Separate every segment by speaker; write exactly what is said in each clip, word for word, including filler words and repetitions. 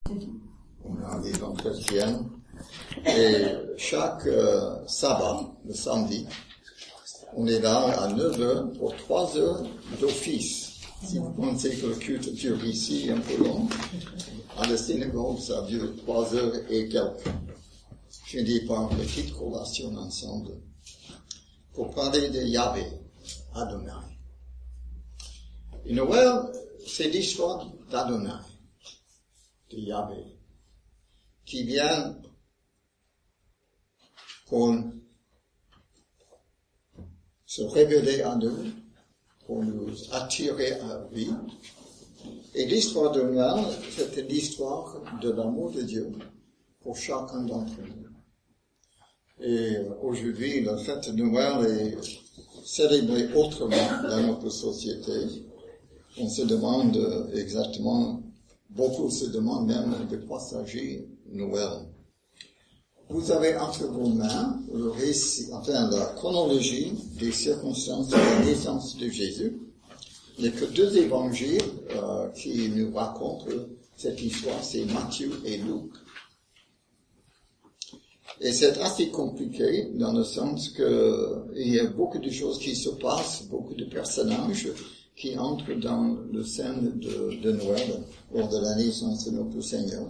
Speaker 1: On a des entretiens. Et chaque euh, sabbat, le samedi, on est là à neuf heures pour trois heures d'office. Si vous pensez que le culte dure ici un peu long, à la synagogue, ça dure trois heures et quelques. Je dis par une petite collation ensemble pour parler de Yahvé, Adonai. Et Noël, c'est l'histoire d'Adonai, de Yahvé, qui vient pour se révéler à nous, pour nous attirer à lui. Et l'histoire de Noël, c'est l'histoire de l'amour de Dieu pour chacun d'entre nous. Et aujourd'hui, la fête de Noël est célébrée autrement dans notre société. On se demande exactement, beaucoup se demandent même de quoi s'agit Noël. Vous avez entre vos mains le récit, enfin la chronologie des circonstances de la naissance de Jésus. Il n'y a que deux évangiles euh, qui nous racontent cette histoire, c'est Matthieu et Luc. Et c'est assez compliqué dans le sens que il y a beaucoup de choses qui se passent, beaucoup de personnages qui entrent dans le scène de, de Noël lors de la naissance de notre Seigneur.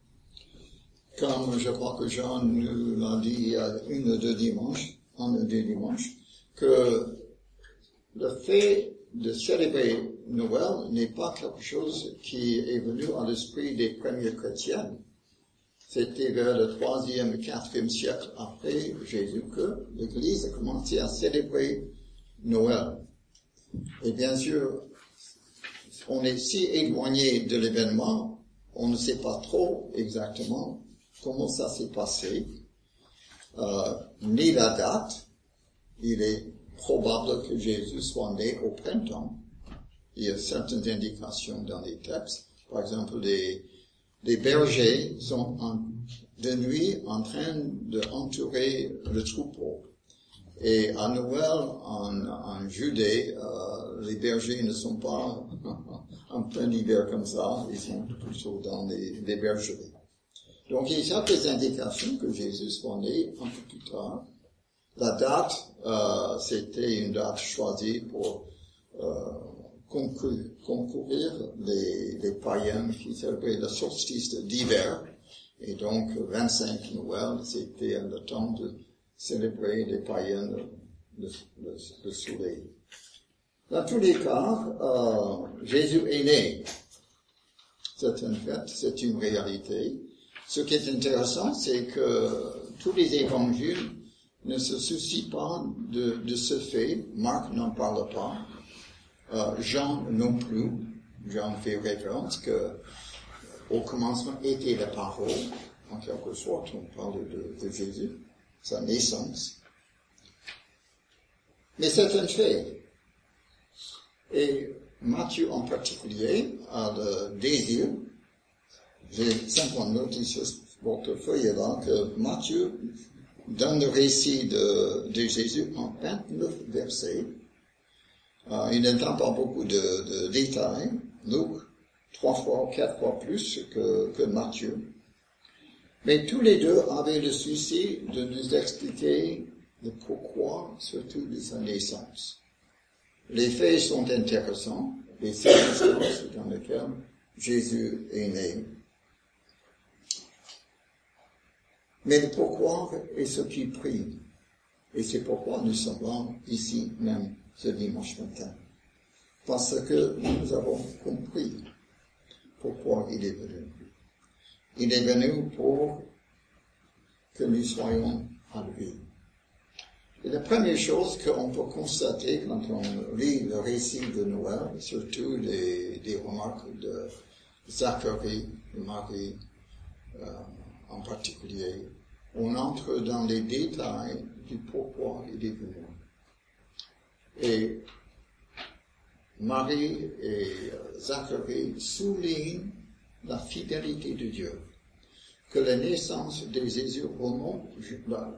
Speaker 1: Comme je crois que Jean nous l'a dit il y a une ou deux dimanches, un ou deux dimanches, que le fait de célébrer Noël n'est pas quelque chose qui est venu à l'esprit des premiers chrétiens. C'était vers le troisième et quatrième siècle après Jésus que l'Église a commencé à célébrer Noël. Et bien sûr, on est si éloigné de l'événement, on ne sait pas trop exactement comment ça s'est passé, euh, ni la date. Il est probable que Jésus soit né au printemps. Il y a certaines indications dans les textes. Par exemple, les, les bergers sont en, de nuit en train d'entourer le troupeau. Et à Noël, en, en Judée, euh, les bergers ne sont pas en plein hiver comme ça, ils sont plutôt dans les, les bergeries. Donc il y a des indications que Jésus soit né un peu plus tard. La date, euh, c'était une date choisie pour euh, concourir, concourir les, les païens qui célébraient le solstice d'hiver. Et donc vingt-cinq Noël, c'était le temps de célébrer les païens le, le, le, le soleil. Dans tous les cas, euh, Jésus est né. C'est un fait, c'est une réalité. Ce qui est intéressant, c'est que tous les évangiles ne se soucient pas de, de ce fait. Marc n'en parle pas. Euh, Jean non plus. Jean fait référence que au commencement était la parole. En quelque sorte, on parle de, de Jésus, sa naissance. Mais c'est un fait. Et Matthieu en particulier a le désir. J'ai cinquante notes sur votre feuille là, que Matthieu donne le récit de, de Jésus en vingt-neuf versets. Euh, il n'entend pas beaucoup de, de détails. Luc, trois fois, quatre fois plus que, que Matthieu. Mais tous les deux avaient le souci de nous expliquer le pourquoi, surtout de sa naissance. Les faits sont intéressants, les circonstances dans lesquelles Jésus est né. Mais le pourquoi est ce qui prie. Et c'est pourquoi nous sommes là, ici même, ce dimanche matin. Parce que nous avons compris pourquoi il est venu. Il est venu pour que nous soyons à lui. Et la première chose qu'on peut constater quand on lit le récit de Noël, surtout les, les remarques de Zacharie, de Marie euh, en particulier, on entre dans les détails du pourquoi il est venu. Et Marie et Zacharie soulignent la fidélité de Dieu, que la naissance de Jésus remonte, là,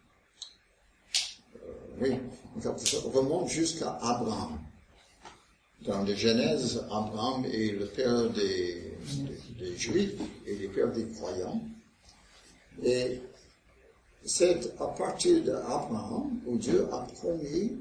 Speaker 1: euh, oui, remonte jusqu'à Abraham. dans la Genèse, Abraham est le père des, des, des Juifs et le père des croyants. Et c'est à partir d'Abraham où Dieu a promis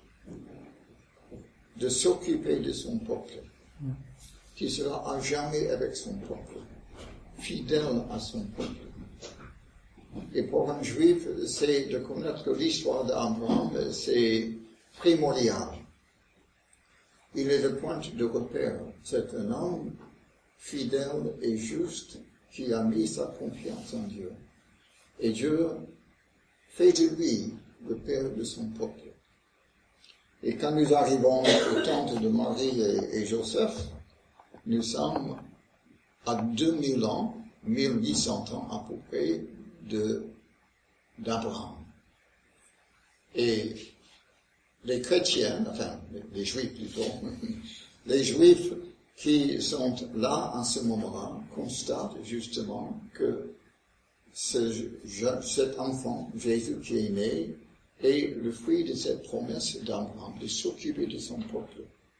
Speaker 1: de s'occuper de son peuple, qui sera à jamais avec son peuple, fidèle à son peuple. Et pour un juif, c'est de connaître l'histoire d'Abraham, c'est primordial. Il est le point de repère. C'est un homme fidèle et juste qui a mis sa confiance en Dieu. Et Dieu fait de lui le père de son peuple. Et quand nous arrivons au temps de Marie et, et Joseph, nous sommes à deux mille ans, mille huit cents ans à peu près, de, d'Abraham. Et les chrétiens, enfin, les juifs plutôt, les juifs qui sont là en ce moment-là, constatent justement que ce, cet enfant, Jésus qui est né, est le fruit de cette promesse d'Abraham, de s'occuper de son peuple.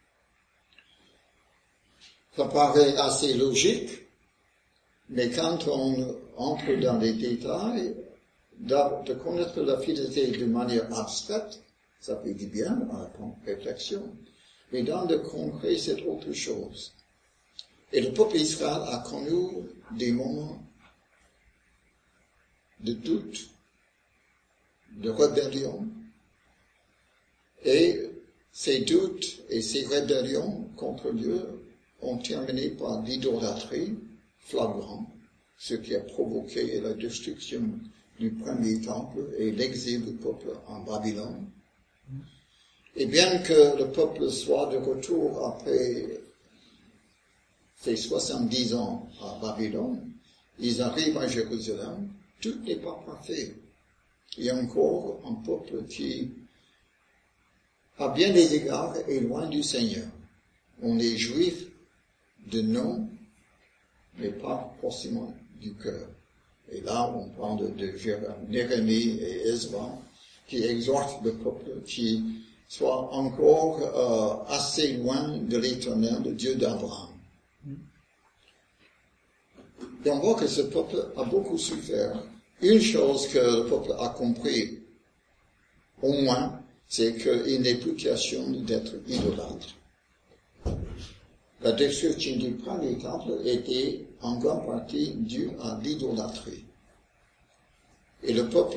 Speaker 1: Ça paraît assez logique, mais quand on entre dans les détails, de connaître la fidélité de manière abstraite, ça fait du bien à la réflexion. Mais dans le concret, c'est autre chose. Et le peuple Israël a connu des moments de doute, de rébellion. Et ces doutes et ces rébellions contre Dieu ont terminé par l'idolâtrie flagrante, ce qui a provoqué la destruction du premier temple et l'exil du peuple en Babylone. Et bien que le peuple soit de retour après ces soixante-dix ans à Babylone, ils arrivent à Jérusalem, tout n'est pas parfait. Il y a encore un peuple qui, à bien des égards, est loin du Seigneur. On est juif de nom, mais pas forcément du cœur. Et là, on parle de, de Jérémie et Ezra, qui exhortent le peuple qui soit encore euh, assez loin de l'Éternel, le Dieu d'Abraham. Et on voit que ce peuple a beaucoup souffert. Une chose que le peuple a compris, au moins, c'est qu'il n'est plus question d'être idolâtre. La destruction du premier temple était en grande partie due à l'idolâtrie. Et le peuple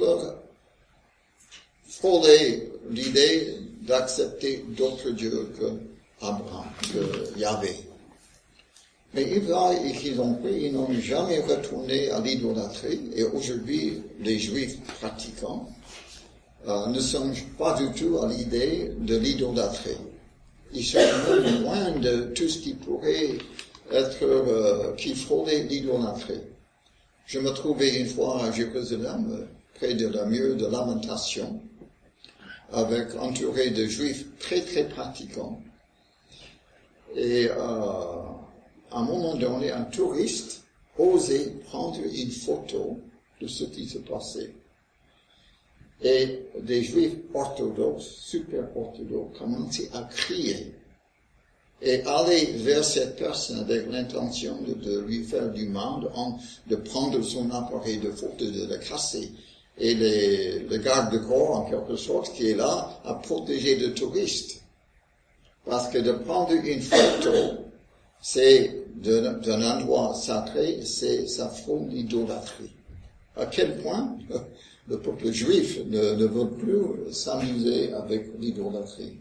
Speaker 1: frôlait l'idée d'accepter d'autres dieux que Abraham, que Yahvé. Mais Israël et qu'ils ont pris, ils n'ont jamais retourné à l'idolâtrie. Et aujourd'hui, les Juifs pratiquants euh, ne songent pas du tout à l'idée de l'idolâtrie. Ils sont même loin de tout ce qui pourrait être, euh, qui frôlait l'idolâtrie. Je me trouvais une fois à Jérusalem, près de la mur de Lamentation, avec entouré de Juifs très très pratiquants. Et euh, à un moment donné, un touriste osait prendre une photo de ce qui se passait. Et des Juifs orthodoxes, super orthodoxes, commençaient à crier et aller vers cette personne avec l'intention de, de lui faire du mal, de, de prendre son appareil de photo, de le casser. Et les, le garde-corps, en quelque sorte, qui est là, à protéger le touriste. Parce que de prendre une photo, c'est d'un endroit sacré, c'est, ça frôle l'idolâtrie. À quel point le peuple juif ne, ne veut plus s'amuser avec l'idolâtrie.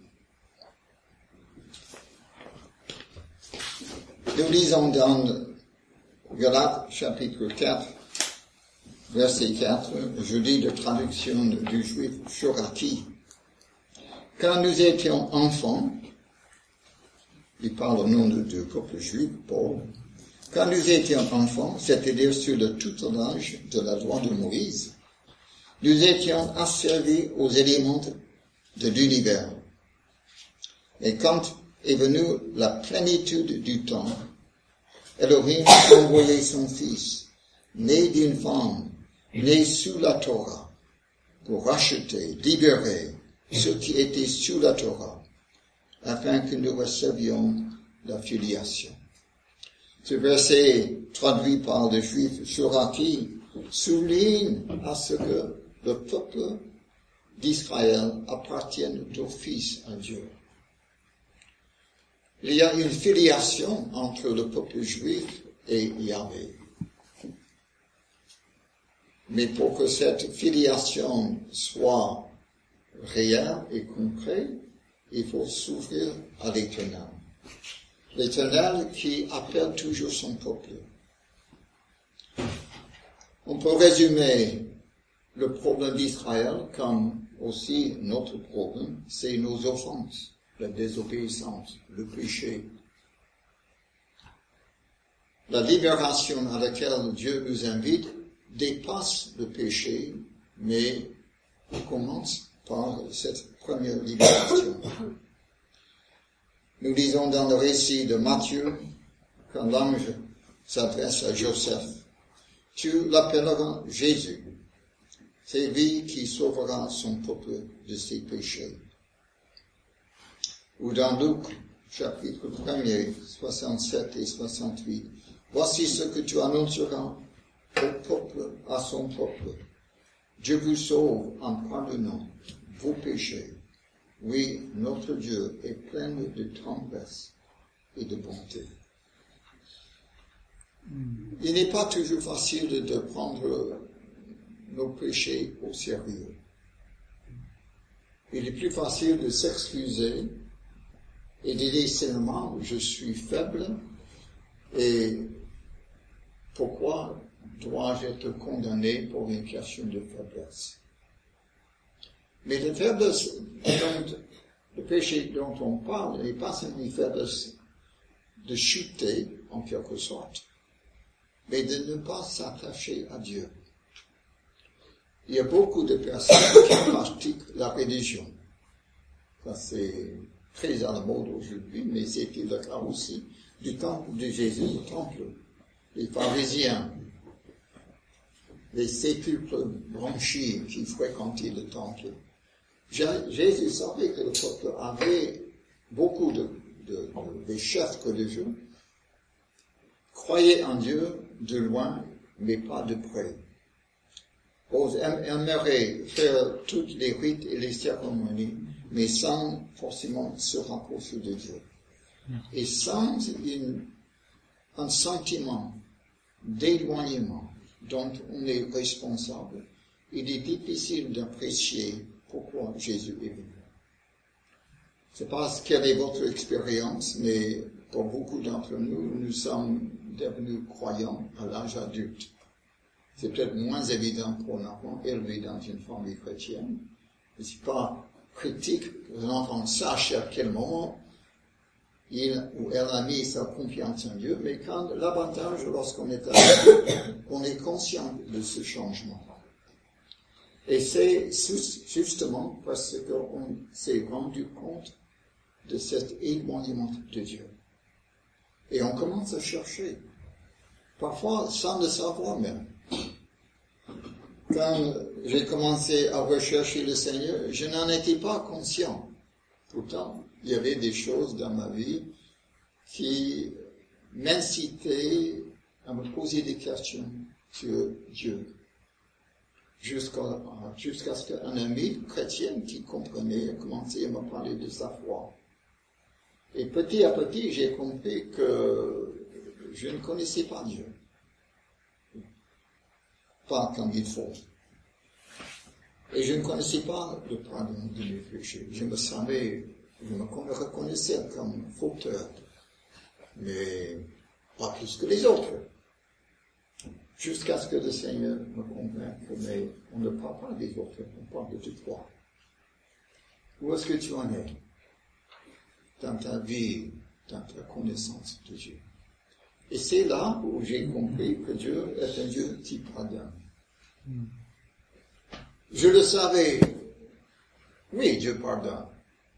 Speaker 1: Nous lisons dans Galates chapitre quatre, verset quatre, je lis la traduction du juif Shoraki. Quand nous étions enfants, il parle au nom du peuple juif, Paul, quand nous étions enfants, c'est-à-dire sur le tutelage de la loi de Moïse, nous étions asservis aux éléments de l'univers. Et quand est venue la plénitude du temps, Elohim a envoyé son Fils, né d'une femme, né sous la Torah, pour racheter, libérer ceux qui étaient sous la Torah, afin que nous recevions la filiation. Ce verset, traduit par le juif Shoraki, souligne à ce que le peuple d'Israël appartienne d'office à Dieu. Il y a une filiation entre le peuple juif et Yahvé. Mais pour que cette filiation soit réelle et concrète, il faut s'ouvrir à l'Éternel. L'Éternel qui appelle toujours son peuple. On peut résumer le problème d'Israël comme aussi notre problème, c'est nos offenses, la désobéissance, le péché. La libération à laquelle Dieu nous invite dépasse le péché, mais on commence par cette première libération. Nous lisons dans le récit de Matthieu, quand l'ange s'adresse à Joseph, « Tu l'appelleras Jésus, c'est lui qui sauvera son peuple de ses péchés. » Ou dans Luc, chapitre premier, soixante-sept et soixante-huit, « Voici ce que tu annonceras au peuple, à son peuple. Dieu vous sauve en pardonnant vos péchés. Oui, notre Dieu est plein de tendresse et de bonté. » Il n'est pas toujours facile de prendre nos péchés au sérieux. Il est plus facile de s'excuser et de dire seulement « je suis faible et pourquoi dois-je être condamné pour une question de faiblesse ?» Mais la faiblesse, dont, le péché dont on parle n'est pas seulement une faiblesse de chuter, en quelque sorte, mais de ne pas s'attacher à Dieu. Il y a beaucoup de personnes qui pratiquent la religion. Ça, c'est très à la mode aujourd'hui, mais c'était le cas aussi du temps de Jésus, au temple. Les pharisiens, les sépulcres branchis qui fréquentaient le temple. Jésus savait que le peuple avait beaucoup de, de, de des chefs religieux, croyaient en Dieu de loin, mais pas de près. Ils aimeraient faire tous les rites et les cérémonies, mais sans forcément se rapprocher de Dieu. Et sans une, un sentiment d'éloignement dont on est responsable, il est difficile d'apprécier pourquoi Jésus est venu. Je ne sais pas quelle est votre expérience, mais pour beaucoup d'entre nous, nous sommes devenus croyants à l'âge adulte. C'est peut-être moins évident pour un enfant élevé dans une famille chrétienne. Mais c'est pas critique que l'enfant sache à quel moment il ou elle a mis sa confiance en Dieu, mais quand l'avantage lorsqu'on est adulte, on est conscient de ce changement. Et c'est justement parce qu'on s'est rendu compte de cet éloignement de Dieu. Et on commence à chercher, parfois sans le savoir même. Quand j'ai commencé à rechercher le Seigneur, je n'en étais pas conscient. Pourtant, il y avait des choses dans ma vie qui m'incitaient à me poser des questions sur Dieu. Jusqu'à, jusqu'à ce qu'un ami chrétien qui comprenait a commencé à me parler de sa foi. Et petit à petit, j'ai compris que je ne connaissais pas Dieu. Pas comme il faut. Et je ne connaissais pas le pardon de mes péchés. Je me savais, je me reconnaissais comme fauteur, mais pas plus que les autres. Jusqu'à ce que le Seigneur me convainque, mais on ne parle pas des autres, on parle de toi. Où est-ce que tu en es dans ta vie, dans ta connaissance de Dieu? Et c'est là où j'ai compris que Dieu est un Dieu qui pardonne. Je le savais. Oui, Dieu pardonne.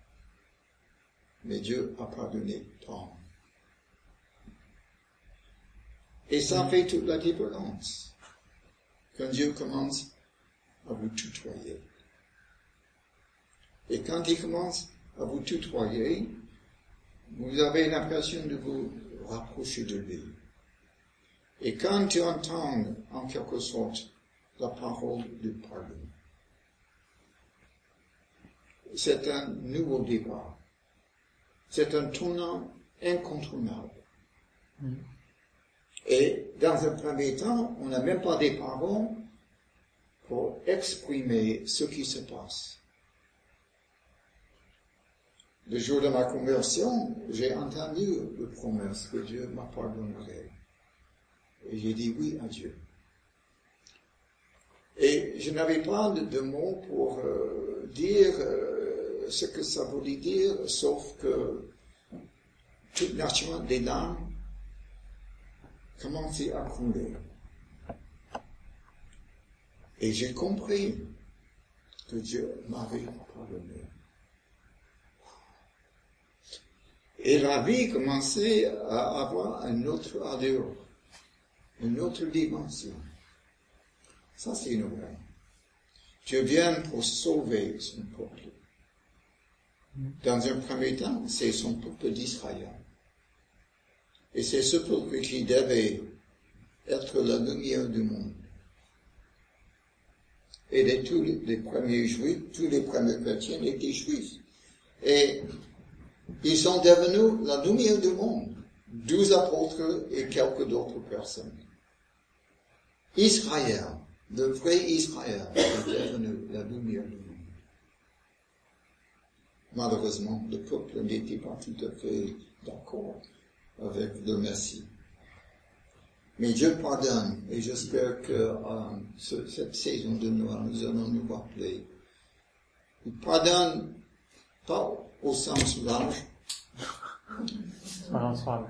Speaker 1: Mais Dieu a pardonné tant. Et ça fait toute la différence. Quand Dieu commence à vous tutoyer. Et quand il commence à vous tutoyer, vous avez l'impression de vous rapprocher de lui. Et quand tu entends, en quelque sorte, la parole du pardon, c'est un nouveau départ. C'est un tournant incontournable. Mm. Et dans un premier temps, on n'a même pas des paroles pour exprimer ce qui se passe. Le jour de ma conversion, j'ai entendu la promesse que Dieu m'a pardonnerait. Et j'ai dit oui à Dieu. Et je n'avais pas de, de mots pour euh, dire euh, ce que ça voulait dire, sauf que toute naturellement des larmes commençaient à couler. Et j'ai compris que Dieu m'avait pardonné. Et la vie commençait à avoir une autre allure, une autre dimension. Ça, c'est une vraie. Dieu vient pour sauver son peuple. Dans un premier temps, c'est son peuple d'Israël. Et c'est ce peuple qui devait être la lumière du monde. Et de tous les, les premiers juifs, tous les premiers chrétiens étaient juifs. Et ils sont devenus la lumière du monde. Douze apôtres et quelques d'autres personnes. Israël, le vrai Israël, est devenu la lumière du monde. Malheureusement, le peuple n'était pas tout à fait d'accord avec le Messie. Mais Dieu pardonne, et j'espère que euh, ce, cette saison de Noël, nous allons nous rappeler. Il pardonne pas au sens large.
Speaker 2: Sois soir.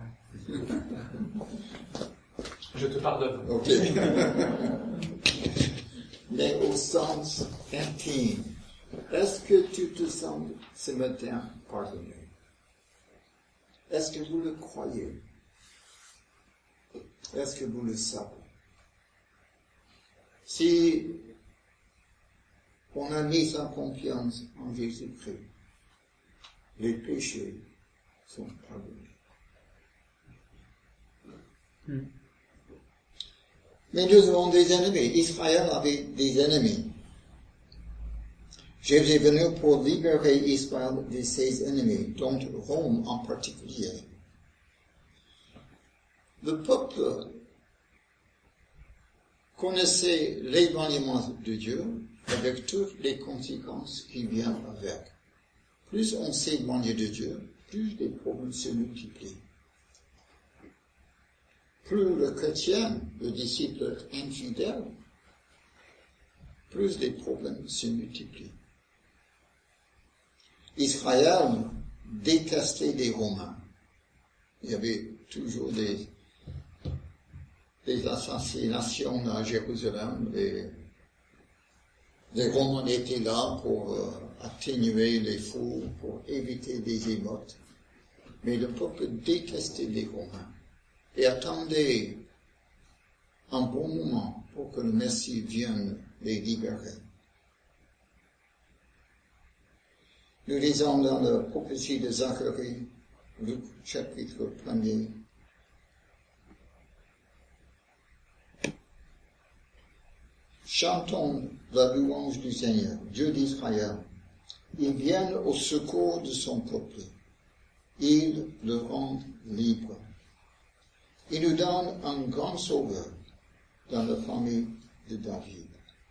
Speaker 2: Je te pardonne.
Speaker 1: Ok. Mais au sens intime. Est-ce que tu te sens ce matin pardonné? Est-ce que vous le croyez? Est-ce que vous le savez? Si on a mis sa confiance en Jésus-Christ, les péchés sont pardonnés. Hmm. Mais nous avons des ennemis. Israël avait des ennemis. Jésus est venu pour libérer Israël de ses ennemis, dont Rome en particulier. Le peuple connaissait l'éloignement de Dieu avec toutes les conséquences qui viennent avec. Plus on s'éloigne de Dieu, plus les problèmes se multiplient. Plus le chrétien, le disciple est infidèle, plus les problèmes se multiplient. Israël détestait les Romains. Il y avait toujours des, des assassinations à Jérusalem. Les, les Romains étaient là pour euh, atténuer les fous, pour éviter des émeutes. Mais le peuple détestait les Romains et attendait un bon moment pour que le Messie vienne les libérer. Nous lisons dans la prophétie de Zacharie, Luc chapitre premier. Chantons la louange du Seigneur, Dieu d'Israël. Il vient au secours de son peuple. Il le rend libre. Il nous donne un grand sauveur dans la famille de David.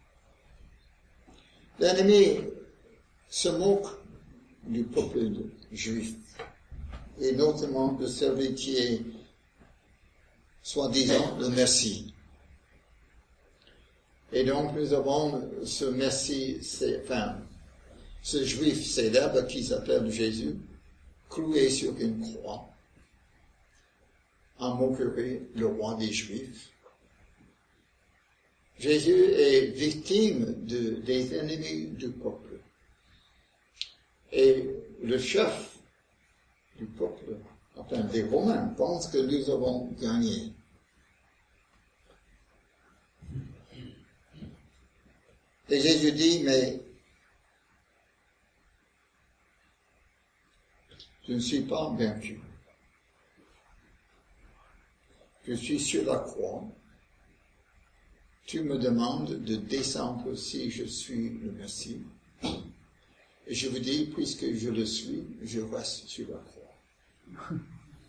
Speaker 1: L'ennemi se moque du peuple juif, et notamment de celui qui est, soi-disant, le Messie. Et donc nous avons ce Messie, enfin, ce juif célèbre qui s'appelle Jésus, cloué sur une croix, en moquerie, le roi des Juifs. Jésus est victime de, des ennemis du peuple. Et le chef du peuple, enfin des Romains, pense que nous avons gagné. Et Jésus dit, mais Je ne suis pas vaincu. Je suis sur la croix. Tu me demandes de descendre si je suis le Messie. Et je vous dis, puisque je le suis, je reste sur la croix.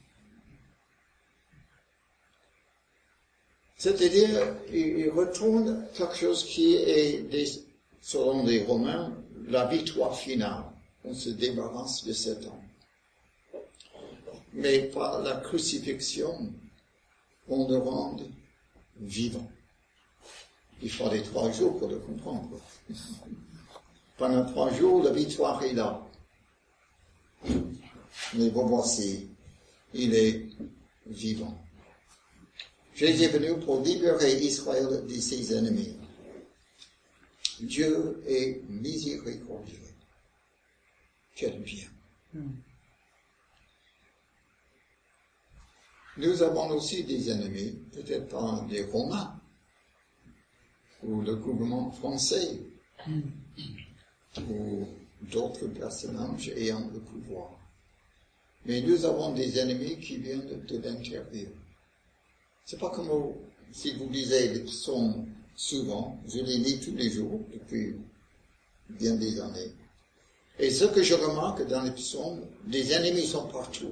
Speaker 1: C'est-à-dire, il retourne quelque chose qui est, des, selon les Romains, la victoire finale. On se débarrasse de Satan. Mais par la crucifixion, on le rend vivant. Il fallait trois jours pour le comprendre. Pendant trois jours, la victoire est là. Mais vous voici, il est vivant. Jésus est venu pour libérer Israël de ses ennemis. Dieu est miséricordieux. Quel bien. Mm. Nous avons aussi des ennemis, peut-être pas des Romains, ou le gouvernement français, mm. ou d'autres personnages ayant le pouvoir. Mais nous avons des ennemis qui viennent de, de l'intérieur. C'est pas comme au, si vous lisez les psaumes souvent, je les lis tous les jours depuis bien des années. Et ce que je remarque dans les psaumes, les ennemis sont partout.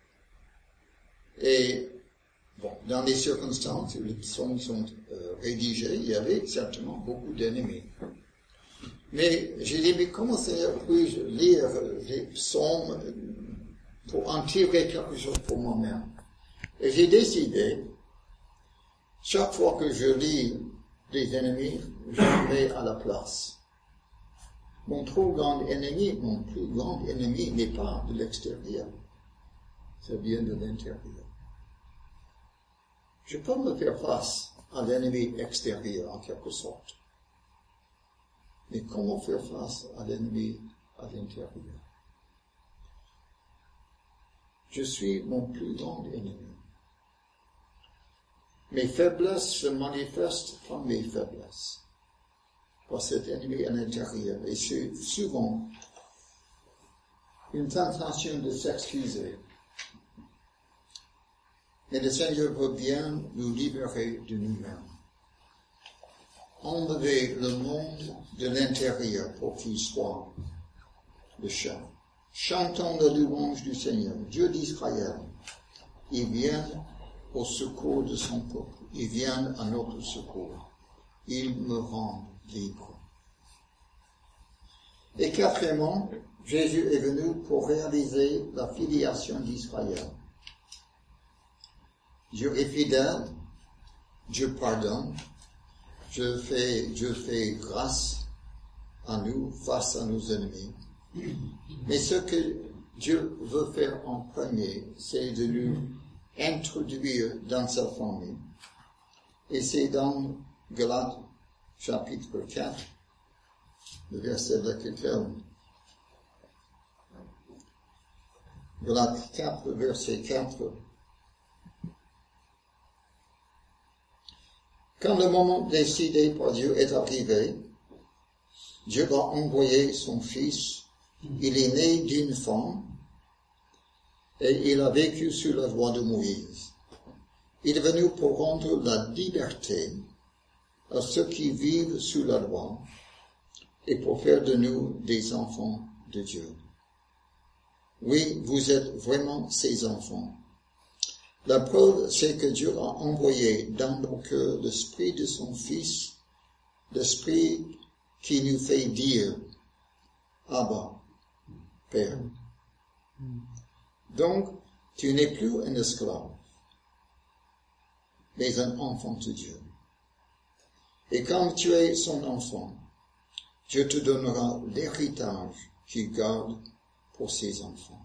Speaker 1: Et bon, dans les circonstances où les psaumes sont euh, rédigés, il y avait certainement beaucoup d'ennemis. Mais j'ai dit, mais comment Seigneur puis-je lire les psaumes pour en tirer quelque chose pour moi-même? Et j'ai décidé, chaque fois que je lis les ennemis, je les mets à la place. Mon trop grand ennemi, mon plus grand ennemi n'est pas de l'extérieur. Ça vient de l'intérieur. Je peux me faire face à l'ennemi extérieur en quelque sorte. Mais comment faire face à l'ennemi à l'intérieur? Je suis mon plus grand ennemi. Mes faiblesses se manifestent par mes faiblesses, par cet ennemi à l'intérieur. Et c'est souvent une tentation de s'excuser. Mais le Seigneur veut bien nous libérer de nous-mêmes. Enlever le monde de l'intérieur pour qu'il soit le chant. Chantons la louange du Seigneur, Dieu d'Israël. Il vient au secours de son peuple. Il vient à notre secours. Il me rend libre. Et quatrièmement, Jésus est venu pour réaliser la filiation d'Israël. Dieu est fidèle, Dieu pardonne, Dieu fait, Dieu fait grâce à nous face à nos ennemis. Mais ce que Dieu veut faire en premier, c'est de nous introduire dans sa famille. Et c'est dans Galates chapitre quatre, le verset lequel Galates quatre, verset quatre. Quand le moment décidé par Dieu est arrivé, Dieu a envoyé son Fils. Il est né d'une femme et il a vécu sous la loi de Moïse. Il est venu pour rendre la liberté à ceux qui vivent sous la loi et pour faire de nous des enfants de Dieu. Oui, vous êtes vraiment ses enfants. La preuve, c'est que Dieu a envoyé dans nos cœurs l'esprit de son Fils, l'esprit qui nous fait dire « Abba, Père ». Donc, tu n'es plus un esclave, mais un enfant de Dieu. Et comme tu es son enfant, Dieu te donnera l'héritage qu'il garde pour ses enfants.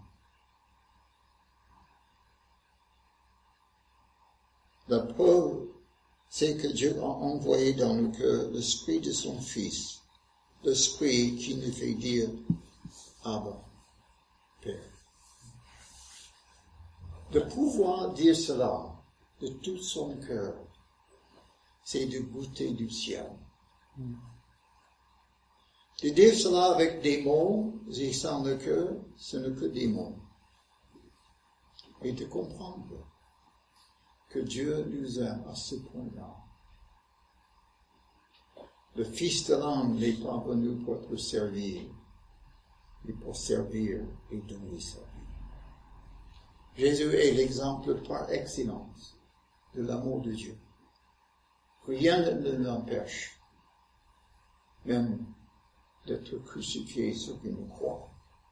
Speaker 1: La preuve, c'est que Dieu a envoyé dans nos cœurs l'esprit de son Fils, l'esprit qui nous fait dire « Abba, Père ». De pouvoir dire cela de tout son cœur, c'est de goûter du ciel. Mm. De dire cela avec des mots et sans le cœur, ce n'est que des mots. et de comprendre que Dieu nous aime à ce point-là. Le Fils de l'homme n'est pas venu pour être servi, mais pour servir et donner sa vie. Jésus est l'exemple par excellence de l'amour de Dieu. Rien ne l'empêche, même d'être crucifié sur une croix.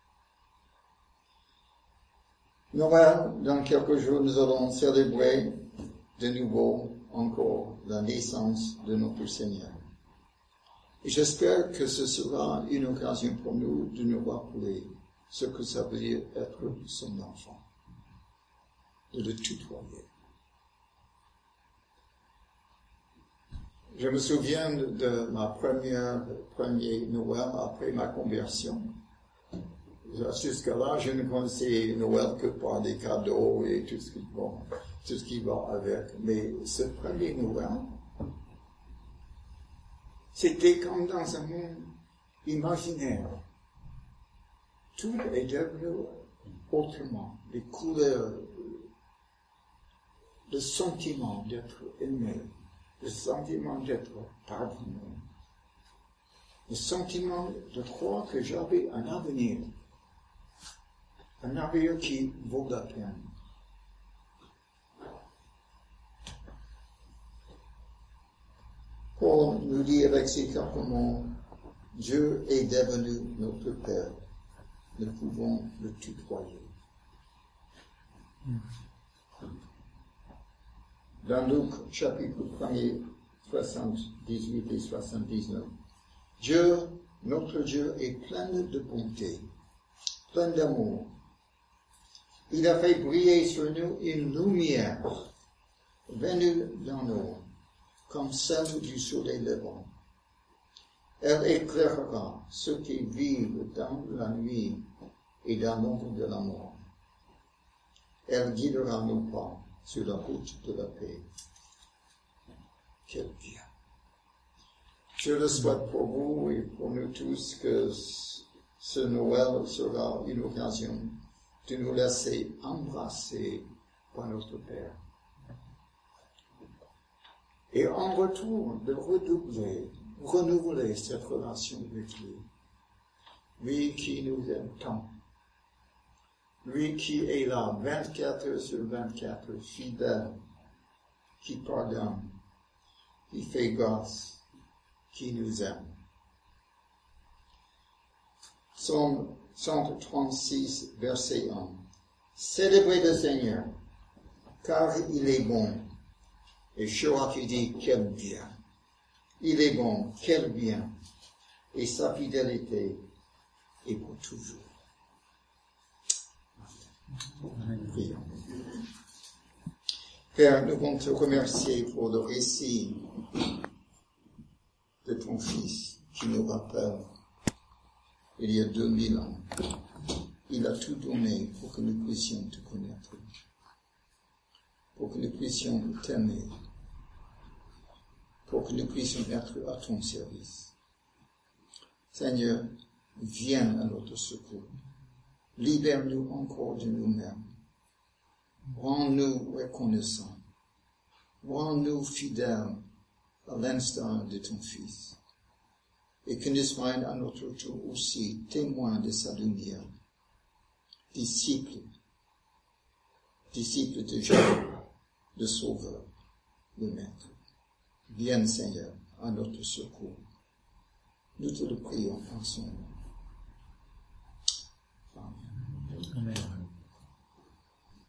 Speaker 1: Noël, dans quelques jours, nous allons célébrer de nouveau encore la naissance de notre Seigneur. Et j'espère que ce sera une occasion pour nous de nous rappeler ce que ça veut dire être son enfant, de le tutoyer. Je me souviens de ma première, premier Noël après ma conversion. Jusqu'à là, je ne connaissais Noël que par des cadeaux et tout ce qui, bon, tout ce qui va avec. Mais ce premier Noël, c'était comme dans un monde imaginaire. Tout est devenu autrement. Les couleurs, le sentiment d'être aimé, le sentiment d'être pardonné, le sentiment de croire que j'avais un avenir, un avenir qui vaut la peine. Paul nous dit avec ces quelques mots, Dieu est devenu notre Père. Nous pouvons le tutoyer. Dans Luc, chapitre premier, soixante-dix-huit et soixante-dix-neuf, Dieu, notre Dieu, est plein de bonté, plein d'amour. Il a fait briller sur nous une lumière venue d'en haut, comme celle du soleil levant. Elle éclairera ceux qui vivent dans la nuit et dans l'ombre de la mort. Elle guidera nos pas sur la route de la paix. Quel bien! Je le souhaite pour vous et pour nous tous que ce Noël sera une occasion de nous laisser embrasser par notre Père. Et en retour, de redoubler, renouveler cette relation avec lui. Lui qui nous aime tant. Lui qui est là vingt-quatre heures sur vingt-quatre, fidèle, qui pardonne, qui fait grâce, qui nous aime. Psaume cent trente-six, verset un. Célébrez le Seigneur, car il est bon. Et Shora qui dit, quel bien. Il est bon, quel bien. Et sa fidélité est pour toujours. Prions. Père, nous voulons te remercier pour le récit de ton Fils qui nous rappelle, il y a deux mille ans, il a tout donné pour que nous puissions te connaître, pour que nous puissions t'aimer, pour que nous puissions être à ton service. Seigneur, viens à notre secours. Libère-nous encore de nous-mêmes. Rends-nous reconnaissants. Rends-nous fidèles à l'instar de ton Fils. Et que nous soyons à notre tour aussi témoins de sa lumière. Disciples. Disciples de Dieu, le Sauveur, le Maître. Viens, Seigneur, à notre secours. Nous te le prions en son nom.